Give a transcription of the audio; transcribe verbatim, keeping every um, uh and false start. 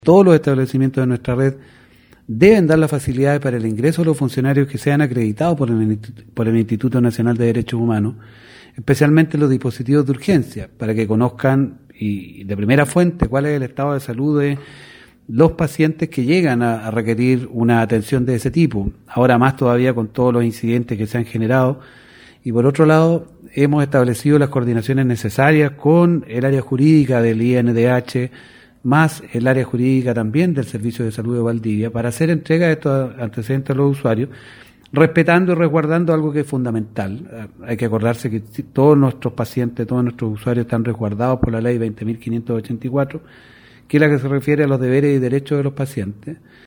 Todos los establecimientos de nuestra red deben dar las facilidades para el ingreso de los funcionarios que sean acreditados por el, por el Instituto Nacional de Derechos Humanos, especialmente los dispositivos de urgencia, para que conozcan y de primera fuente cuál es el estado de salud de los pacientes que llegan a, a requerir una atención de ese tipo. Ahora más todavía con todos los incidentes que se han generado. Y por otro lado, hemos establecido las coordinaciones necesarias con el área jurídica del I N D H, más el área jurídica también del Servicio de Salud de Valdivia, para hacer entrega de estos antecedentes a los usuarios, respetando y resguardando algo que es fundamental. Hay que acordarse que todos nuestros pacientes, todos nuestros usuarios están resguardados por la ley veinte mil quinientos ochenta y cuatro, que es la que se refiere a los deberes y derechos de los pacientes.